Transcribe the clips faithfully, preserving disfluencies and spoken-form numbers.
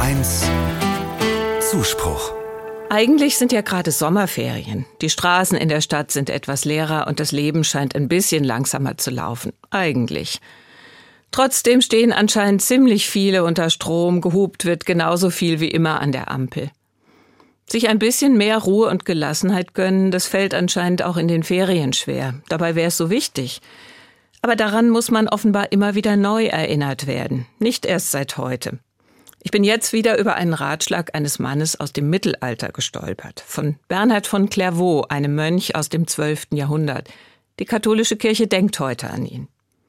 eins Zuspruch. Eigentlich sind ja gerade Sommerferien. Die Straßen in der Stadt sind etwas leerer und das Leben scheint ein bisschen langsamer zu laufen. Eigentlich. Trotzdem stehen anscheinend ziemlich viele unter Strom, gehupt wird genauso viel wie immer an der Ampel. Sich ein bisschen mehr Ruhe und Gelassenheit gönnen, das fällt anscheinend auch in den Ferien schwer. Dabei wäre es so wichtig. Aber daran muss man offenbar immer wieder neu erinnert werden. Nicht erst seit heute. Ich bin jetzt wieder über einen Ratschlag eines Mannes aus dem Mittelalter gestolpert. Von Bernhard von Clairvaux, einem Mönch aus dem zwölften Jahrhundert. Die katholische Kirche denkt heute an ihn.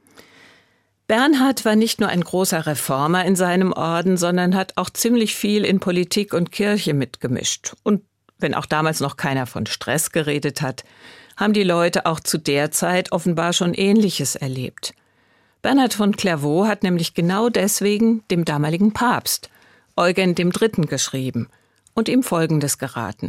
Bernhard war nicht nur ein großer Reformer in seinem Orden, sondern hat auch ziemlich viel in Politik und Kirche mitgemischt. Und wenn auch damals noch keiner von Stress geredet hat, haben die Leute auch zu der Zeit offenbar schon Ähnliches erlebt. Bernhard von Clairvaux hat nämlich genau deswegen dem damaligen Papst, Eugen dem Dritten, geschrieben und ihm Folgendes geraten.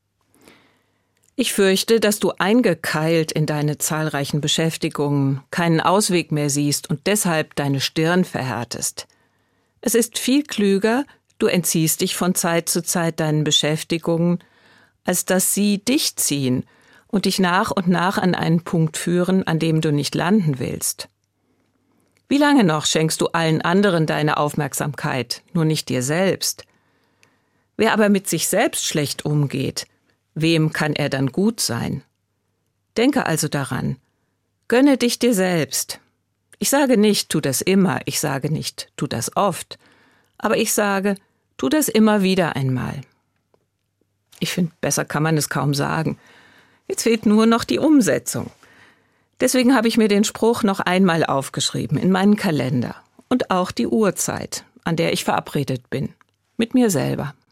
Ich fürchte, dass du eingekeilt in deine zahlreichen Beschäftigungen keinen Ausweg mehr siehst und deshalb deine Stirn verhärtest. Es ist viel klüger, du entziehst dich von Zeit zu Zeit deinen Beschäftigungen, als dass sie dich ziehen und dich nach und nach an einen Punkt führen, an dem du nicht landen willst. Wie lange noch schenkst du allen anderen deine Aufmerksamkeit, nur nicht dir selbst? Wer aber mit sich selbst schlecht umgeht, wem kann er dann gut sein? Denke also daran, gönne dich dir selbst. Ich sage nicht, tu das immer, ich sage nicht, tu das oft, aber ich sage, tu das immer wieder einmal. Ich finde, besser kann man es kaum sagen. Jetzt fehlt nur noch die Umsetzung. Deswegen habe ich mir den Spruch noch einmal aufgeschrieben in meinen Kalender und auch die Uhrzeit, an der ich verabredet bin, mit mir selber.